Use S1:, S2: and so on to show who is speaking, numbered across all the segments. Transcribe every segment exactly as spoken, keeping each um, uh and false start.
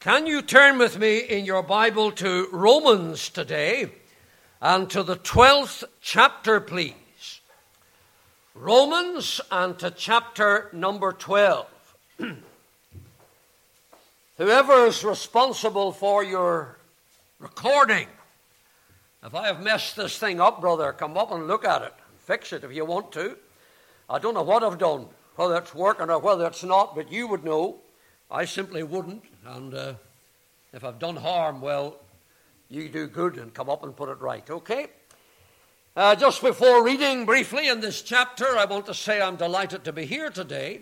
S1: Can you turn with me in your Bible to Romans today and to the twelfth chapter, please? Romans and to chapter number twelve. Whoever is responsible for your recording, if I have messed this thing up, brother, come up and look at it. Fix it if you want to. I don't know what I've done, whether it's working or whether it's not, but you would know. I simply wouldn't, and uh, if I've done harm, well, you do good and come up and put it right, okay? Uh, just before reading briefly in this chapter, I want to say I'm delighted to be here today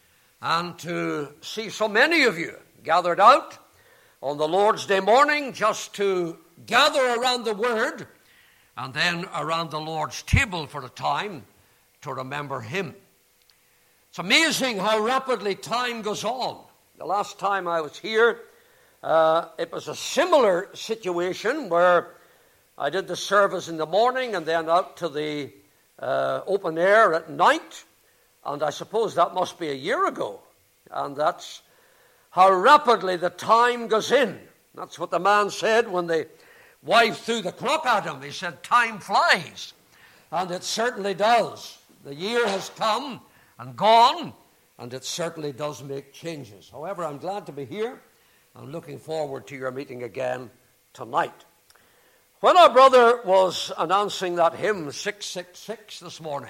S1: and to see so many of you gathered out on the Lord's Day morning just to gather around the Word and then around the Lord's table for a time to remember Him. It's amazing how rapidly time goes on. The last time I was here, uh, it was a similar situation where I did the service in the morning and then out to the uh, open air at night. And I suppose that must be a year ago. And that's how rapidly the time goes in. That's what the man said when the wife threw the clock at him. He said, time flies. And it certainly does. The year has come and gone, and it certainly does make changes. However, I'm glad to be here. I'm looking forward to your meeting again tonight. When our brother was announcing that hymn six six six this morning,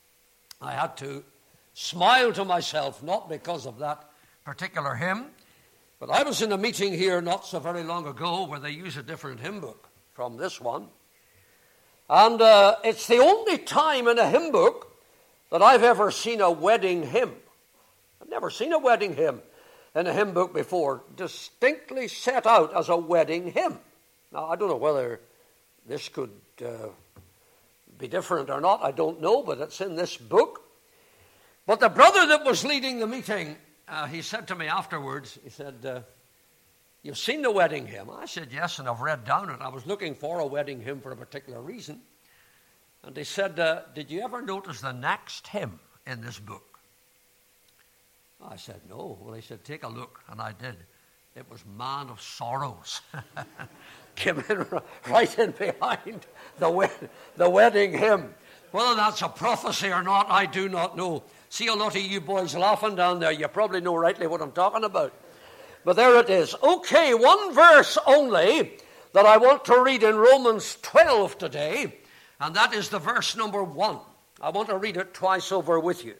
S1: I had to smile to myself, not because of that particular hymn, but I was in a meeting here not so very long ago where they use a different hymn book from this one. And uh, it's the only time in a hymn book that I've ever seen a wedding hymn. I've never seen a wedding hymn in a hymn book before, distinctly set out as a wedding hymn. Now, I don't know whether this could uh, be different or not. I don't know, but it's in this book. But the brother that was leading the meeting, uh, he said to me afterwards, he said, uh, you've seen the wedding hymn? I said, yes, and I've read down it. I was looking for a wedding hymn for a particular reason. And he said, uh, did you ever notice the next hymn in this book? I said, no. Well, he said, take a look. And I did. It was Man of Sorrows. Came in right in behind the, wed- the wedding hymn. Whether that's a prophecy or not, I do not know. See a lot of you boys laughing down there. You probably know rightly what I'm talking about. But there it is. Okay, one verse only that I want to read in Romans twelve today. And that is the verse number one. I want to read it twice over with you.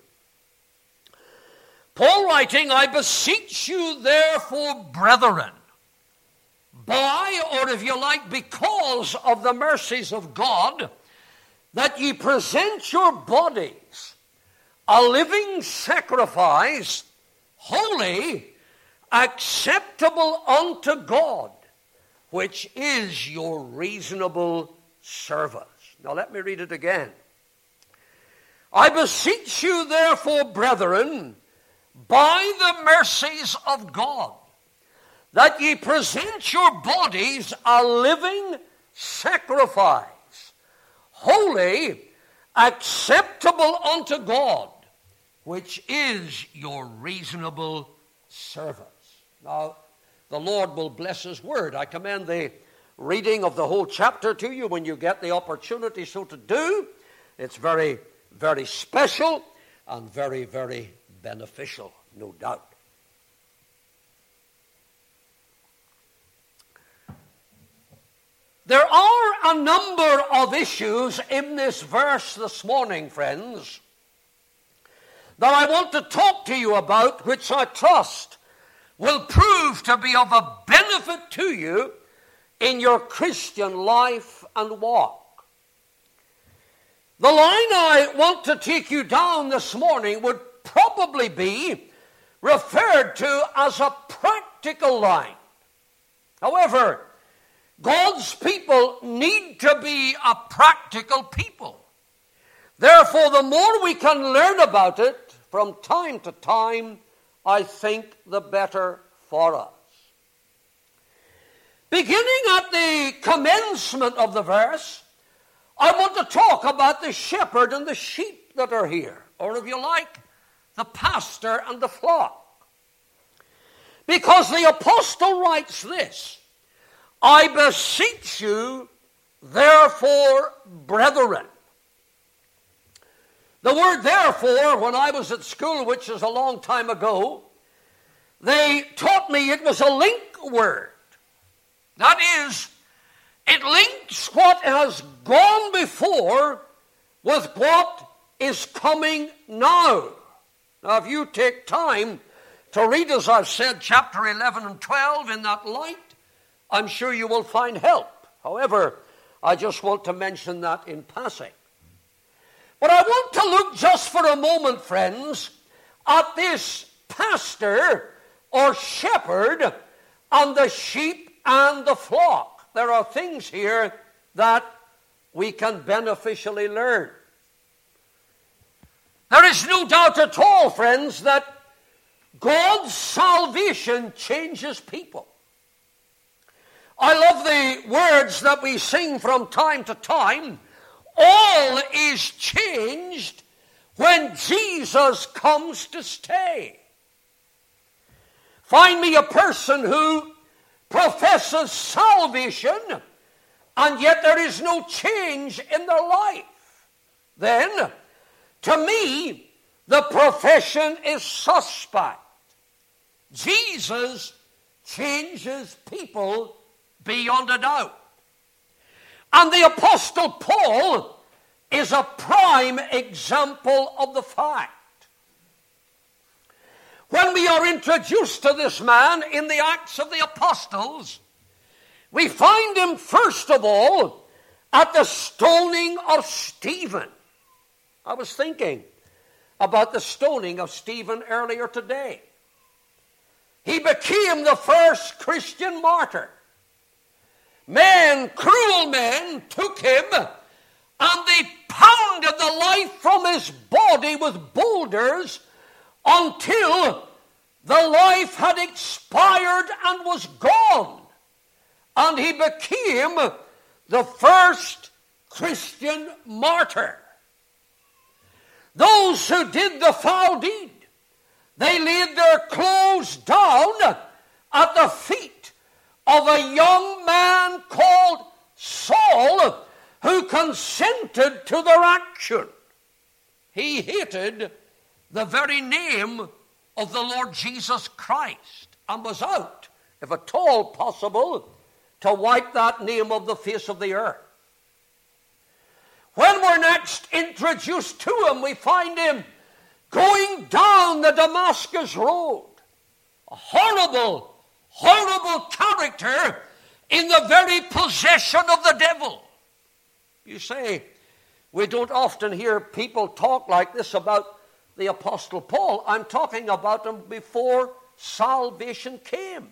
S1: Paul writing, I beseech you therefore, brethren, by, or if you like, because of the mercies of God, that ye present your bodies a living sacrifice, holy, acceptable unto God, which is your reasonable service. Now let me read it again. I beseech you therefore, brethren, by the mercies of God, that ye present your bodies a living sacrifice, holy, acceptable unto God, which is your reasonable service. Now, the Lord will bless His word. I commend the reading of the whole chapter to you when you get the opportunity so to do. It's very, very special and very, very beneficial, no doubt. There are a number of issues in this verse this morning, friends, that I want to talk to you about, which I trust will prove to be of a benefit to you in your Christian life and walk. The line I want to take you down this morning would probably be referred to as a practical line. However, God's people need to be a practical people. Therefore, the more we can learn about it from time to time, I think the better for us. Beginning at the commencement of the verse, I want to talk about the shepherd and the sheep that are here, or if you like, the pastor and the flock. Because the apostle writes this, I beseech you, therefore, brethren. The word therefore, when I was at school, which is a long time ago, they taught me it was a link word. That is, it links what has gone before with what is coming now. Now, if you take time to read, as I've said, chapter eleven and twelve in that light, I'm sure you will find help. However, I just want to mention that in passing. But I want to look just for a moment, friends, at this pastor or shepherd and the sheep and the flock. There are things here that we can beneficially learn. There is no doubt at all, friends, that God's salvation changes people. I love the words that we sing from time to time. All is changed when Jesus comes to stay. Find me a person who professes salvation and yet there is no change in their life. Then, to me, the profession is suspect. Jesus changes people beyond a doubt. And the Apostle Paul is a prime example of the fact. When we are introduced to this man in the Acts of the Apostles, we find him first of all at the stoning of Stephen. I was thinking about the stoning of Stephen earlier today. He became the first Christian martyr. Men, cruel men, took him and they pounded the life from his body with boulders until the life had expired and was gone. And he became the first Christian martyr. Those who did the foul deed, they laid their clothes down at the feet of a young man called Saul, who consented to their action. He hated the very name of the Lord Jesus Christ and was out, if at all possible, to wipe that name off the face of the earth. When we're next introduced to him, we find him going down the Damascus road. A horrible, horrible character in the very possession of the devil. You say, we don't often hear people talk like this about the Apostle Paul. I'm talking about him before salvation came.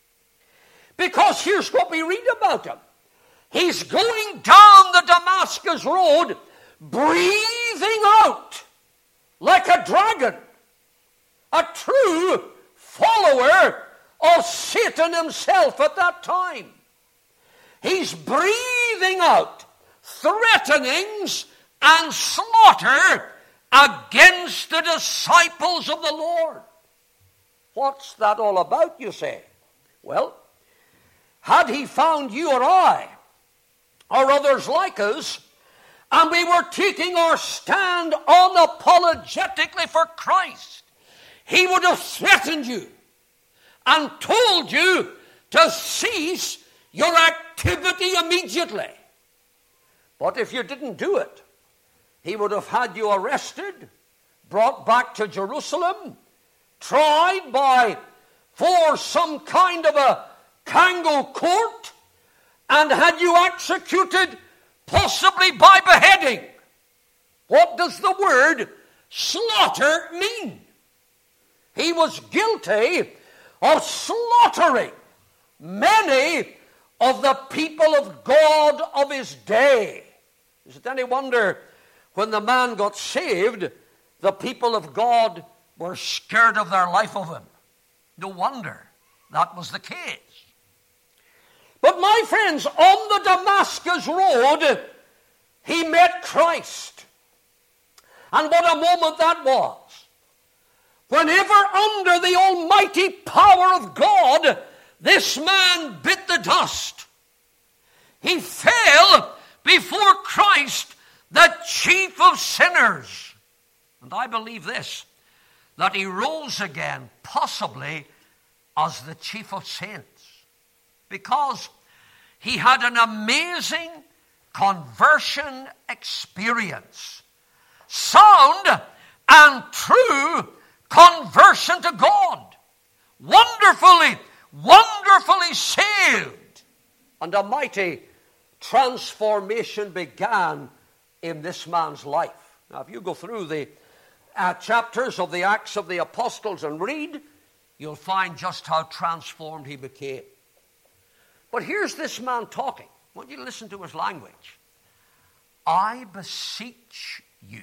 S1: Because here's what we read about him. He's going down the Damascus road, breathing out like a dragon, a true follower of Satan himself at that time. He's breathing out threatenings and slaughter against the disciples of the Lord. What's that all about, you say? Well, had he found you or I, or others like us, and we were taking our stand unapologetically for Christ, he would have threatened you and told you to cease your activity immediately. But if you didn't do it, he would have had you arrested, brought back to Jerusalem, tried by for some kind of a Kango court, and had you executed, possibly by beheading. What does the word slaughter mean? He was guilty of slaughtering many of the people of God of his day. Is it any wonder when the man got saved, the people of God were scared of their life of him? No wonder that was the case. But my friends, on the Damascus road, he met Christ. And what a moment that was. Whenever under the almighty power of God, this man bit the dust, he fell before Christ, the chief of sinners. And I believe this, that he rose again, possibly as the chief of saints, because he had an amazing conversion experience. Sound and true conversion to God. Wonderfully, wonderfully saved. And a mighty transformation began in this man's life. Now, if you go through the uh, chapters of the Acts of the Apostles and read, you'll find just how transformed he became. But here's this man talking. I want you to listen to his language. I beseech you.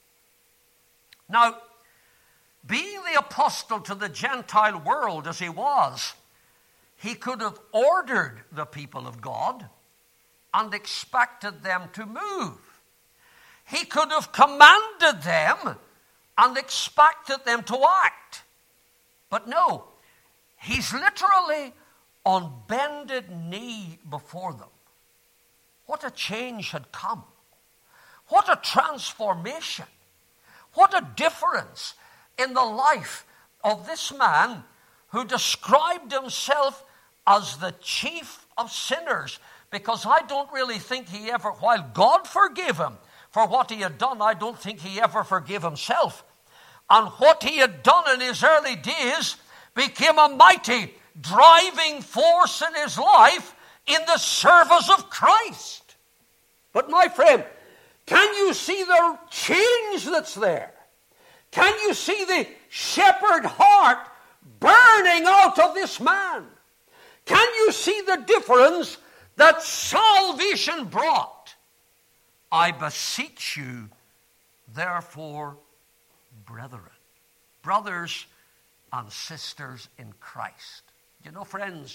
S1: Now, being the apostle to the Gentile world as he was, he could have ordered the people of God and expected them to move. He could have commanded them and expected them to act. But no, he's literally on bended knee before them. What a change had come. What a transformation. What a difference in the life of this man who described himself as the chief of sinners. Because I don't really think he ever, while God forgave him for what he had done, I don't think he ever forgave himself. And what he had done in his early days became a mighty driving force in his life in the service of Christ. But my friend, can you see the change that's there? Can you see the shepherd heart burning out of this man? Can you see the difference that salvation brought? I beseech you, therefore, brethren, brothers and sisters in Christ. You know, friends,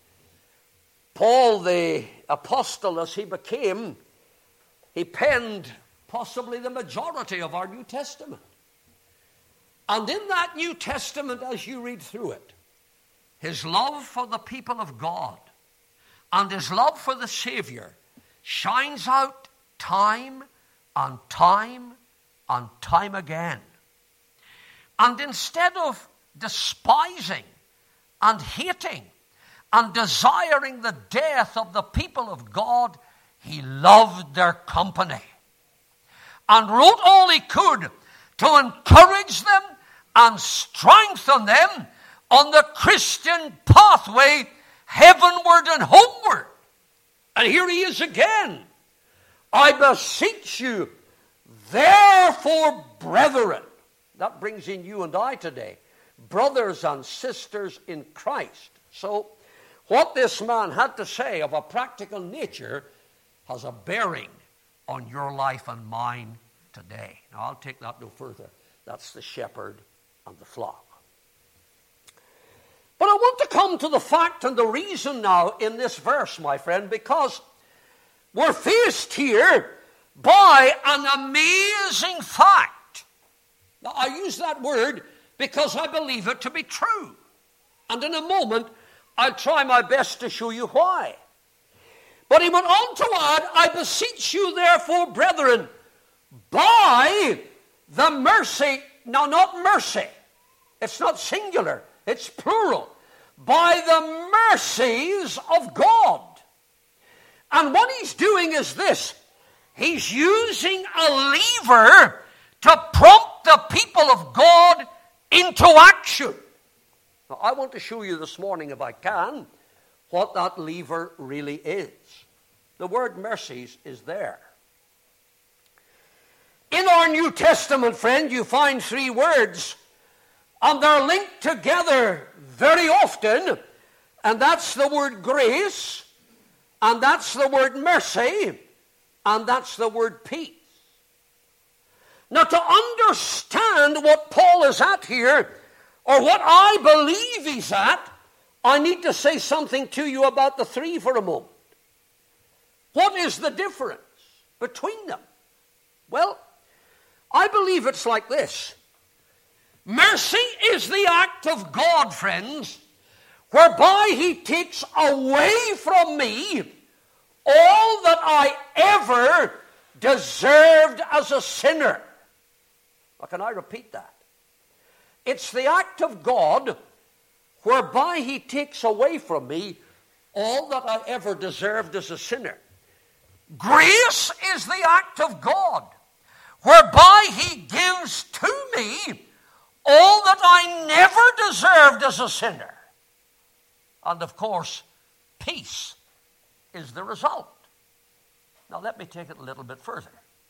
S1: Paul the apostle, as he became, he penned possibly the majority of our New Testament. And in that New Testament, as you read through it, his love for the people of God and his love for the Savior shines out time and time and time again. And instead of despising and hating and desiring the death of the people of God, he loved their company and wrote all he could to encourage them and strengthen them on the Christian pathway heavenward and homeward. And here he is again. I beseech you, therefore, brethren. That brings in you and I today. Brothers and sisters in Christ. So, what this man had to say of a practical nature has a bearing on your life and mine today. Now, I'll take that no further. That's the shepherd and the flock. But I want to come to the fact and the reason now in this verse, my friend, because we're faced here by an amazing fact. Now, I use that word because I believe it to be true. And in a moment, I'll try my best to show you why. But he went on to add, I beseech you, therefore, brethren, by the mercy, now not mercy, it's not singular, it's plural, by the mercies of God. And what he's doing is this, he's using a lever to prompt the people of God into action. Now, I want to show you this morning, if I can, what that lever really is. The word mercies is there. In our New Testament, friend, you find three words, and they're linked together very often, and that's the word grace, and that's the word mercy, and that's the word peace. Now, to understand what Paul is at here, or what I believe he's at, I need to say something to you about the three for a moment. What is the difference between them? Well, I believe it's like this. Mercy is the act of God, friends, whereby he takes away from me all that I ever deserved as a sinner. Now, can I repeat that? It's the act of God whereby he takes away from me all that I ever deserved as a sinner. Grace is the act of God whereby he gives to me all that I never deserved as a sinner. And of course, peace is the result. Now let me take it a little bit further.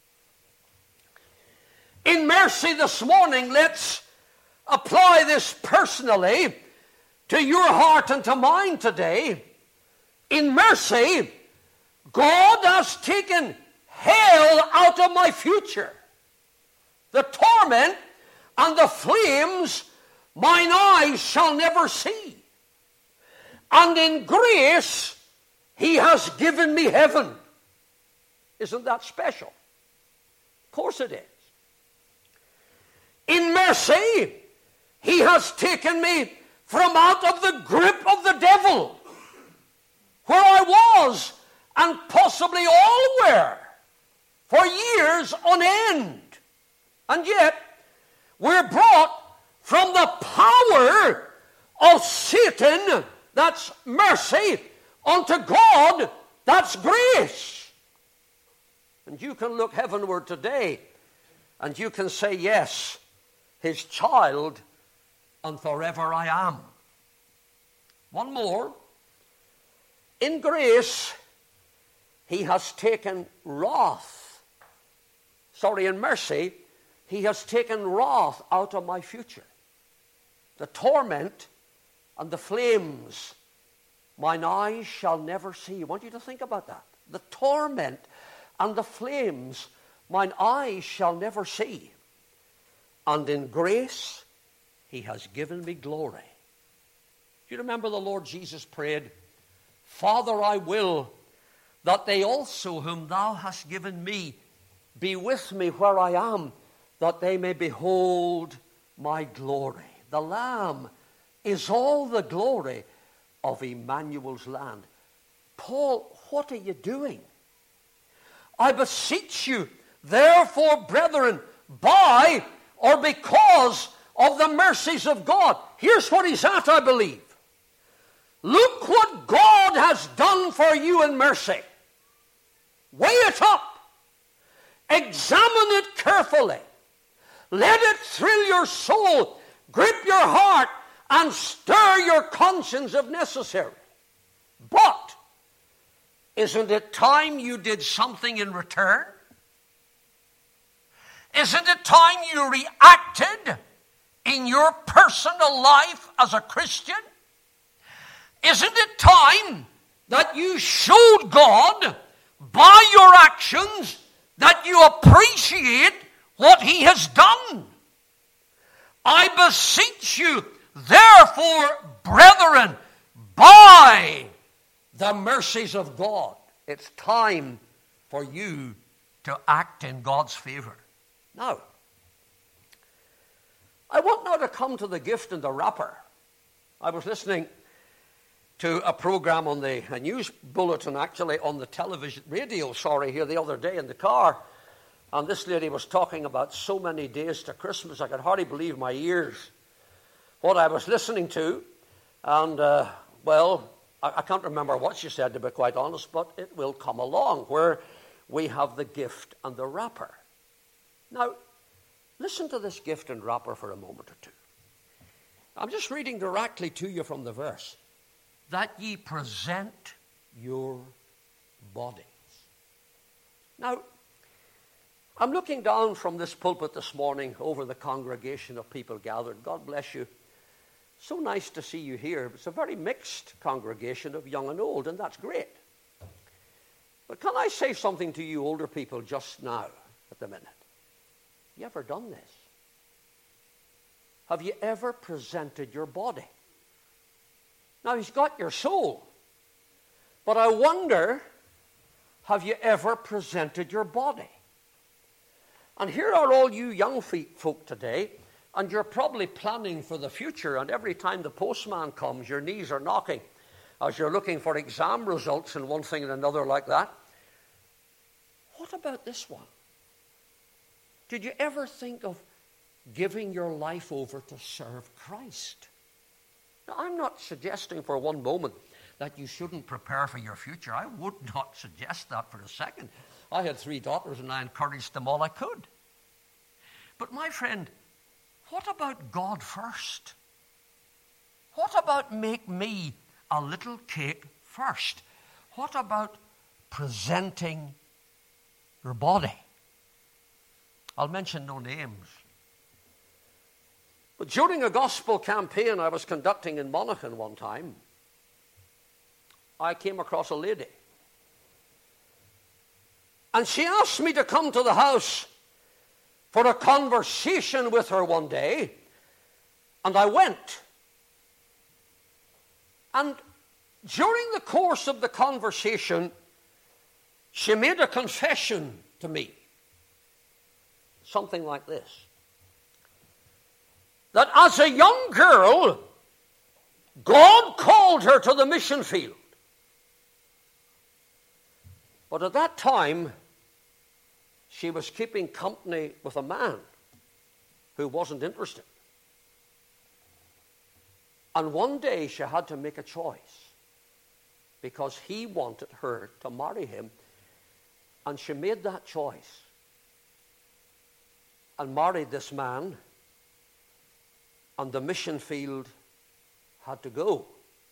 S1: In mercy this morning, let's apply this personally to your heart and to mine today. In mercy, God has taken hell out of my future. The torment and the flames mine eyes shall never see. And in grace, he has given me heaven. Isn't that special? Of course it is. In mercy, he has taken me from out of the grip of the devil, where I was, and possibly all were, for years on end. And yet, we're brought from the power of Satan, that's mercy, unto God, that's grace. And you can look heavenward today, and you can say, yes, his child, and forever I am. One more. In grace, he has taken wrath. Sorry, in mercy, he has taken wrath out of my future. The torment and the flames mine eyes shall never see. I want you to think about that. The torment and the flames mine eyes shall never see. And in grace, he has given me glory. Do you remember the Lord Jesus prayed, Father, I will that they also whom thou hast given me be with me where I am, that they may behold my glory. The Lamb is all the glory of Emmanuel's land. Paul, what are you doing? I beseech you, therefore, brethren, by or because of the mercies of God. Here's what he's at, I believe. Look what God has done for you in mercy. Weigh it up. Examine it carefully. Let it thrill your soul, grip your heart, and stir your conscience if necessary. But isn't it time you did something in return? Isn't it time you reacted in your personal life as a Christian? Isn't it time that you showed God by your actions that you appreciate what he has done? I beseech you, therefore, brethren, by the mercies of God. It's time for you to act in God's favor. Now, I want now to come to the gift and the wrapper. I was listening to a program on the, a news bulletin actually on the television, radio, sorry, here the other day in the car. And this lady was talking about so many days to Christmas, I could hardly believe my ears. What I was listening to, and, uh, well, I, I can't remember what she said, to be quite honest, but it will come along, where we have the gift and the wrapper. Now, listen to this gift and wrapper for a moment or two. I'm just reading directly to you from the verse. That ye present your bodies. Now, I'm looking down from this pulpit this morning over the congregation of people gathered. God bless you. So nice to see you here. It's a very mixed congregation of young and old, and that's great. But can I say something to you older people just now, at the minute? You ever done this? Have you ever presented your body? Now, he's got your soul. But I wonder, have you ever presented your body? And here are all you young folk today, And you're probably planning for the future, and every time the postman comes, your knees are knocking as you're looking for exam results and one thing and another like that. What about this one? Did you ever think of giving your life over to serve Christ? Now, I'm not suggesting for one moment that you shouldn't prepare for your future. I would not suggest that for a second. I had three daughters and I encouraged them all I could. But my friend, what about God first? What about make me a little cake first? What about presenting your body? I'll mention no names. But during a gospel campaign I was conducting in Monaghan one time, I came across a lady. And she asked me to come to the house for a conversation with her one day. And I went. And during the course of the conversation, she made a confession to me. Something like this. That as a young girl, God called her to the mission field. But at that time, she was keeping company with a man who wasn't interested. And one day she had to make a choice because he wanted her to marry him. And she made that choice and married this man. And the mission field had to go.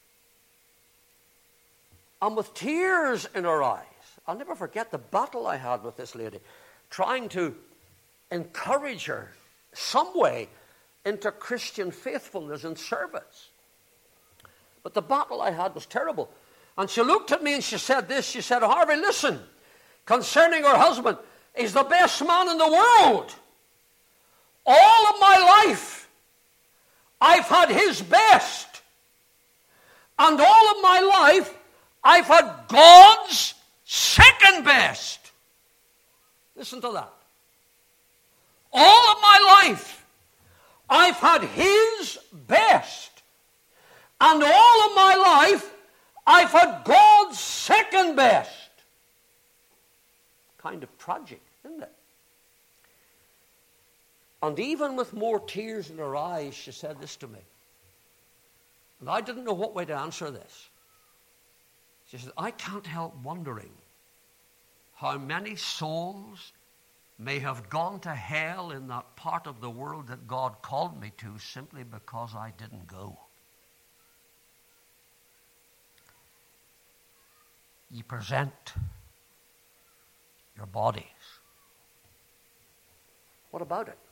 S1: And with tears in her eyes, I'll never forget the battle I had with this lady, trying to encourage her some way into Christian faithfulness and service. But the battle I had was terrible. And she looked at me and she said this. She said, Harvey, listen, concerning her husband, he's the best man in the world. All of my life, I've had his best. And all of my life, I've had God's second best. Listen to that. All of my life, I've had his best. And all of my life, I've had God's second best. Kind of tragic, isn't it? And even with more tears in her eyes, she said this to me. And I didn't know what way to answer this. She said, I can't help wondering how many souls may have gone to hell in that part of the world that God called me to simply because I didn't go. Ye present your bodies. What about it?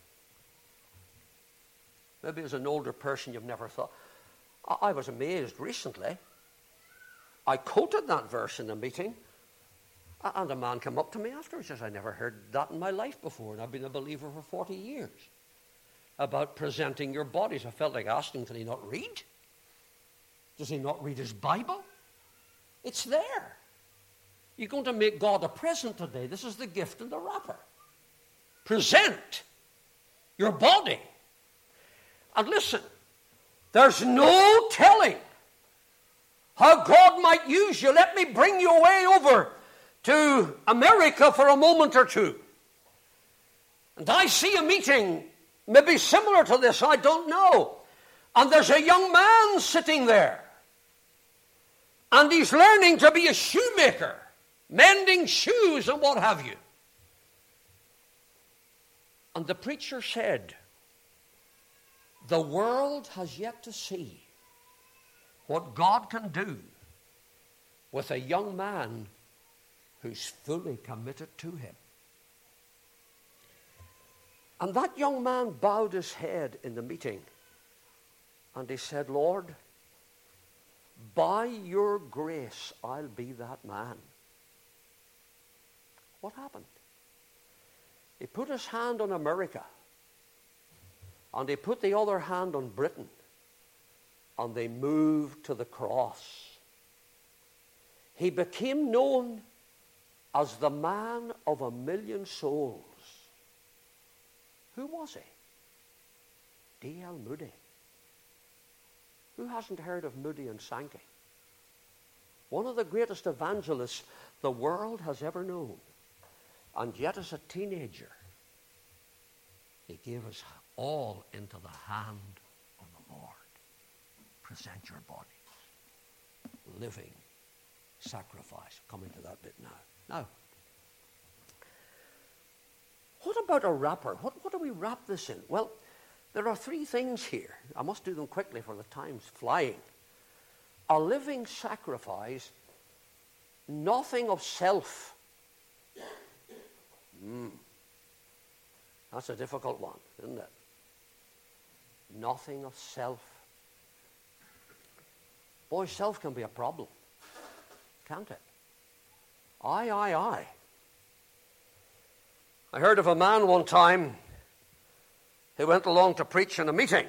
S1: Maybe as an older person you've never thought. I was amazed recently. I quoted that verse in a meeting, and a man came up to me afterwards and says, I never heard that in my life before, and I've been a believer for forty years. About presenting your bodies. I felt like asking, can he not read? Does he not read his Bible? It's there. You're going to make God a present today. This is the gift in the wrapper. Present your body. And listen, there's no telling how God might use you. Let me bring you away over to America for a moment or two. And I see a meeting, maybe similar to this, I don't know. And there's a young man sitting there. And he's learning to be a shoemaker, mending shoes and what have you. And the preacher said, the world has yet to see what God can do with a young man who's fully committed to him. And that young man bowed his head in the meeting and he said, Lord, by your grace, I'll be that man. What happened? He put his hand on America. And he put the other hand on Britain. And they moved to the cross. He became known as the man of a million souls. Who was he? D L Moody. Who hasn't heard of Moody and Sankey? One of the greatest evangelists the world has ever known. And yet as a teenager, he gave us all into the hand of the Lord. Present your bodies. Living sacrifice. Coming to that bit now. Now, what about a wrapper? What, what do we wrap this in? Well, there are three things here. I must do them quickly for the time's flying. A living sacrifice, nothing of self. Mm. That's a difficult one, isn't it? Nothing of self. Boy, self can be a problem, can't it? I, I, I. I heard of a man one time who went along to preach in a meeting.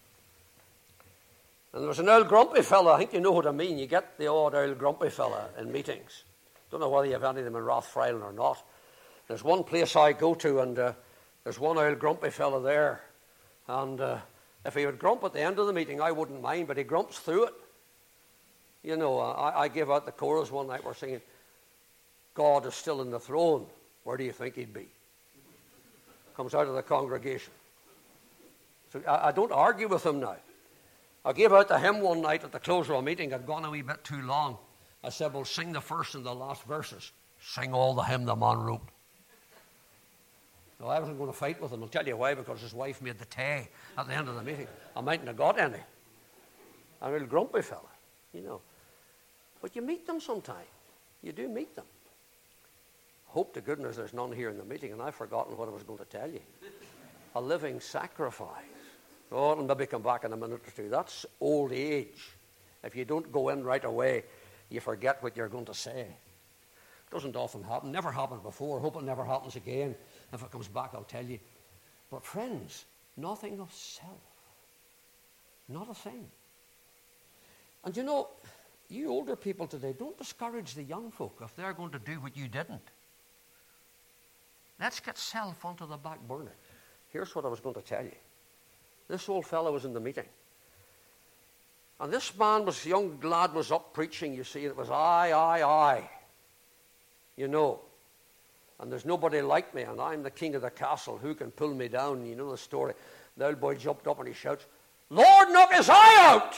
S1: And there was an old grumpy fellow. I think you know what I mean. You get the odd old grumpy fellow in meetings. Don't know whether you have any of them in Rathfriland or not. There's one place I go to, and uh, there's one old grumpy fellow there. And uh, if he would grump at the end of the meeting, I wouldn't mind, but he grumps through it. You know, I, I gave out the chorus one night. We're singing, God is still in the throne. Where do you think he'd be? Comes out of the congregation. So I, I don't argue with him now. I gave out the hymn one night at the close of a meeting. I'd gone a wee bit too long. I said, well, sing the first and the last verses. Sing all the hymn the man wrote. No, I wasn't going to fight with him. I'll tell you why, because his wife made the tea at the end of the meeting. I mightn't have got any. I'm a little grumpy fella, you know. But you meet them sometime. You do meet them. Hope to goodness there's none here in the meeting, and I've forgotten what I was going to tell you. A living sacrifice. Oh, it'll maybe come back in a minute or two. That's old age. If you don't go in right away, you forget what you're going to say. Doesn't often happen. Never happened before. Hope it never happens again. If it comes back, I'll tell you. But friends, nothing of self. Not a thing. And you know, you older people today, don't discourage the young folk if they're going to do what you didn't. Let's get self onto the back burner. Here's what I was going to tell you. This old fellow was in the meeting. And this man, was young lad, was up preaching, you see, and it was I, I, I. You know. And there's nobody like me, and I'm the king of the castle. Who can pull me down? You know the story. The old boy jumped up and he shouts, Lord, knock his eye out!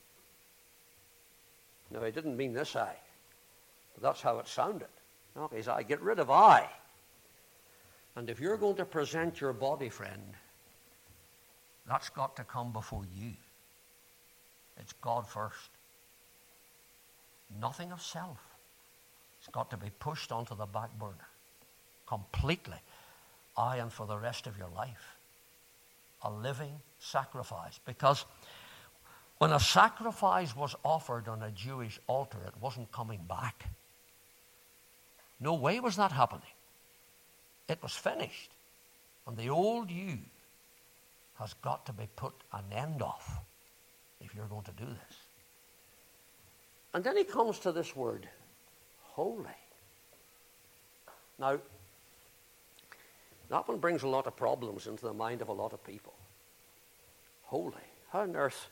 S1: No, he didn't mean this eye. But that's how it sounded. Knock his eye. Get rid of I. And if you're going to present your body, friend, that's got to come before you. It's God first. Nothing of self. It's got to be pushed onto the back burner. Completely. I and for the rest of your life. A living sacrifice. Because when a sacrifice was offered on a Jewish altar, it wasn't coming back. No way was that happening. It was finished. And the old you has got to be put an end of if you're going to do this. And then he comes to this word, holy. Now, that one brings a lot of problems into the mind of a lot of people. Holy. How on earth?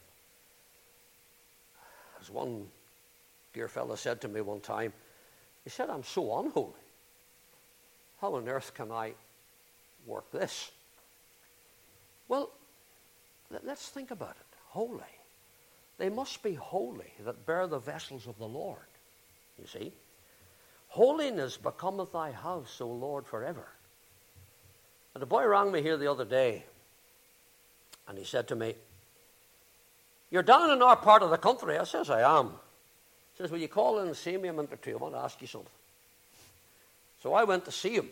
S1: As one dear fellow said to me one time, he said, I'm so unholy. How on earth can I work this? Well, let's think about it. Holy. They must be holy that bear the vessels of the Lord. You see? Holiness becometh thy house, O Lord, forever. And a boy rang me here the other day, and he said to me, you're down in our part of the country. I says, I am. He says, will you call in and see me a minute or two? I want to ask you something. So I went to see him.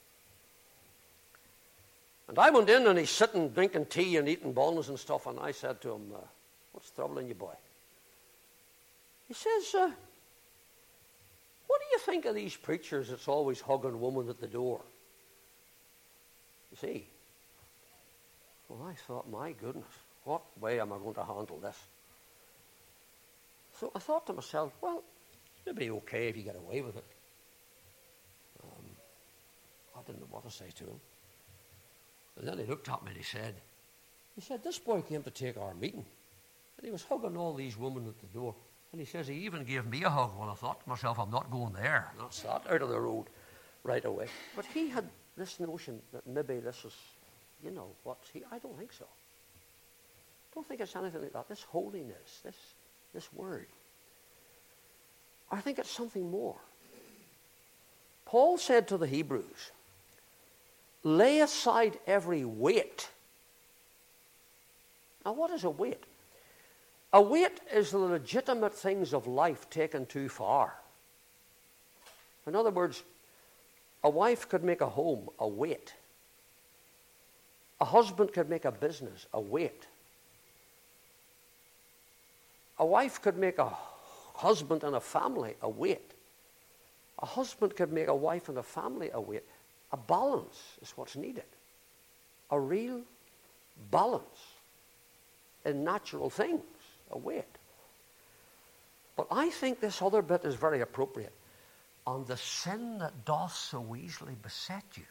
S1: And I went in, and he's sitting drinking tea and eating buns and stuff, and I said to him, uh, what's troubling you, boy? He says, uh, what do you think of these preachers that's always hugging women at the door? You see? Well, I thought, my goodness, what way am I going to handle this? So I thought to myself, well, it'll be okay if you get away with it. Um, I didn't know what to say to him. And then he looked at me and he said, He said, this boy came to take our meeting. And he was hugging all these women at the door. And he says, he even gave me a hug. Well, I thought to myself, I'm not going there. And that's that, out of the road right away. But he had this notion that maybe this is, you know, what he, I don't think so. I don't think it's anything like that. This holiness, this, this word. I think it's something more. Paul said to the Hebrews, lay aside every weight. Now, what is a weight? A weight is the legitimate things of life taken too far. In other words, a wife could make a home a weight. A husband could make a business a weight. A wife could make a husband and a family a weight. A husband could make a wife and a family a weight. A balance is what's needed. A real balance in natural things, a weight. But I think this other bit is very appropriate. On the sin that doth so easily beset you.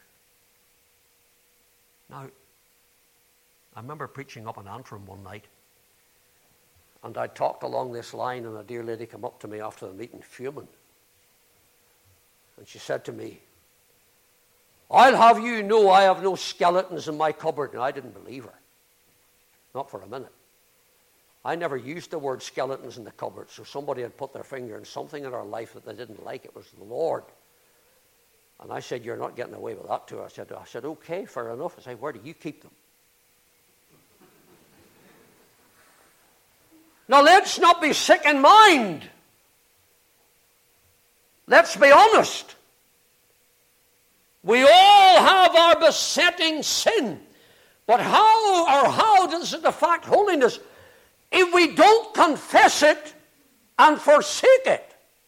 S1: Now, I remember preaching up in Antrim one night, and I talked along this line, and a dear lady came up to me after the meeting, fuming. And she said to me, I'll have you know I have no skeletons in my cupboard. And I didn't believe her. Not for a minute. I never used the word skeletons in the cupboard, so somebody had put their finger in something in our life that they didn't like. It was the Lord. And I said, you're not getting away with that to her. I said, I said, okay, fair enough. I said, where do you keep them? Now, let's not be sick in mind. Let's be honest. We all have our besetting sin. But how or how does it affect holiness if we don't confess it and forsake it?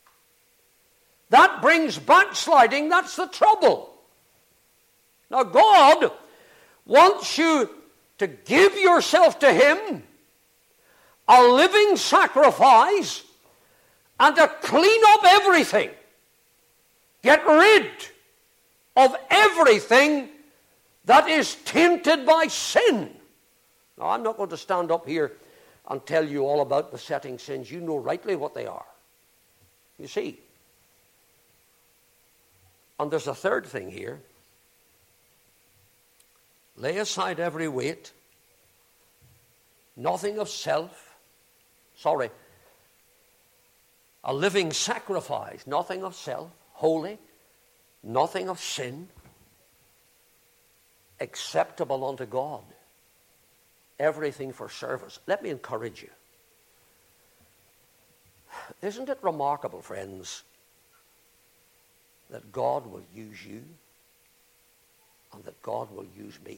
S1: That brings backsliding. That's the trouble. Now, God wants you to give yourself to Him, a living sacrifice, and to clean up everything. Get rid of everything that is tainted by sin. Now, I'm not going to stand up here and tell you all about besetting sins. You know rightly what they are. You see. And there's a third thing here. Lay aside every weight. Nothing of self. Sorry. A living sacrifice. Nothing of self. Holy. Nothing of sin. Acceptable unto God. Everything for service. Let me encourage you. Isn't it remarkable, friends, that God will use you and that God will use me?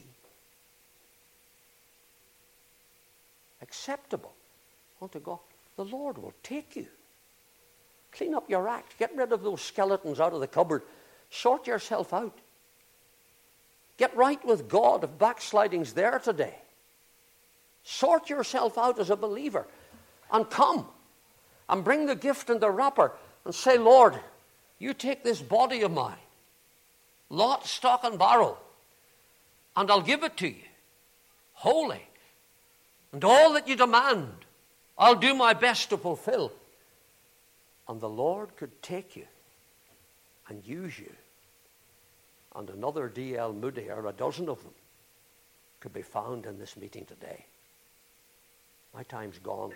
S1: Acceptable unto God. The Lord will take you. Clean up your act. Get rid of those skeletons out of the cupboard. Sort yourself out. Get right with God if backsliding's there today. Sort yourself out as a believer and come and bring the gift and the wrapper and say, Lord, you take this body of mine, lot, stock, and barrel, and I'll give it to you, holy, and all that you demand, I'll do my best to fulfill. And the Lord could take you and use you. And another D L Moody, or a dozen of them, could be found in this meeting today. My time's gone.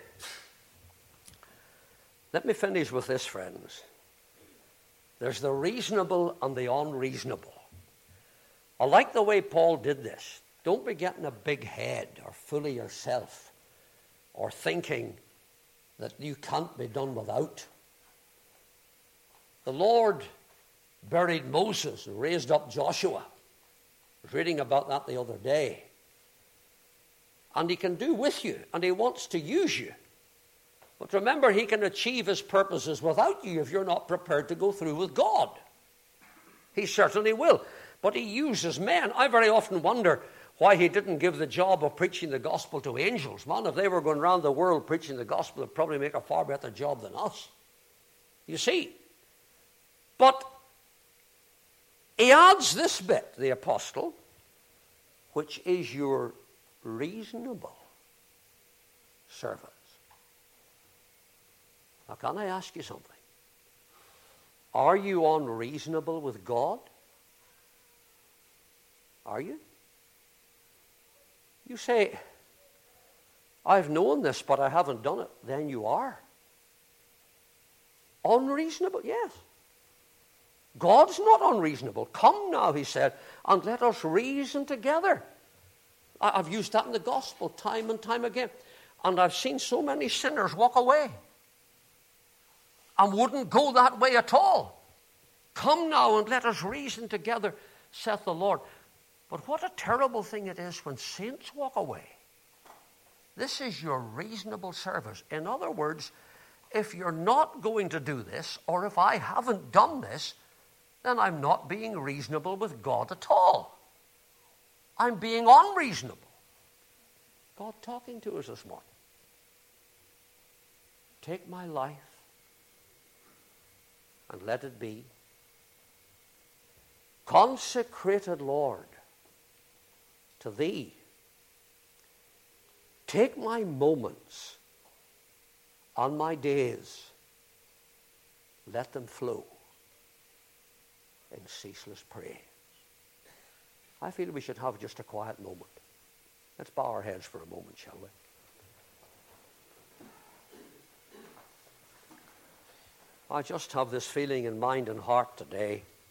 S1: Let me finish with this, friends. There's the reasonable and the unreasonable. I like the way Paul did this. Don't be getting a big head or full of yourself or thinking that you can't be done without. The Lord buried Moses and raised up Joshua. I was reading about that the other day. And He can do with you, and He wants to use you. But remember, He can achieve His purposes without you if you're not prepared to go through with God. He certainly will. But He uses men. I very often wonder why He didn't give the job of preaching the gospel to angels. Man, if they were going around the world preaching the gospel, they'd probably make a far better job than us. You see? But He adds this bit, the apostle, which is your unreasonable service. Now, can I ask you something? Are you unreasonable with God? Are you? You say, I've known this, but I haven't done it. Then you are. Unreasonable, yes. God's not unreasonable. Come now, he said, and let us reason together. I've used that in the gospel time and time again. And I've seen so many sinners walk away and wouldn't go that way at all. Come now and let us reason together, saith the Lord. But what a terrible thing it is when saints walk away. This is your reasonable service. In other words, if you're not going to do this, or if I haven't done this, then I'm not being reasonable with God at all. I'm being unreasonable. God talking to us this morning. Take my life and let it be consecrated, Lord, to thee. Take my moments and my days, let them flow in ceaseless praise. I feel we should have just a quiet moment. Let's bow our heads for a moment, shall we? I just have this feeling in mind and heart today